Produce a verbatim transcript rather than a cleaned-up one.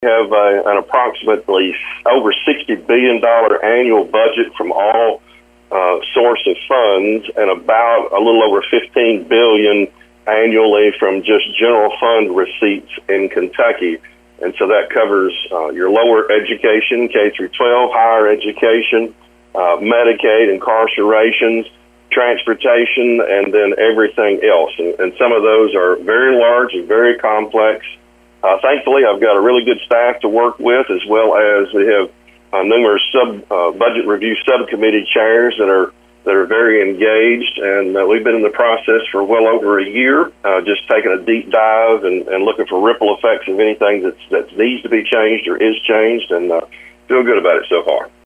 have uh, an approximately over sixty billion dollars annual budget from all uh, source of funds, and about a little over fifteen billion dollars annually from just general fund receipts in Kentucky. And so that covers uh, your lower education, K through twelve, higher education, uh, Medicaid, incarcerations, transportation, and then everything else. And, and some of those are very large and very complex. Uh, thankfully, I've got a really good staff to work with, as well as we have uh, numerous sub uh, budget review subcommittee chairs that are that are very engaged. And uh, we've been in the process for well over a year, uh, just taking a deep dive and, and looking for ripple effects of anything that's, that needs to be changed or is changed, and uh, feel good about it so far.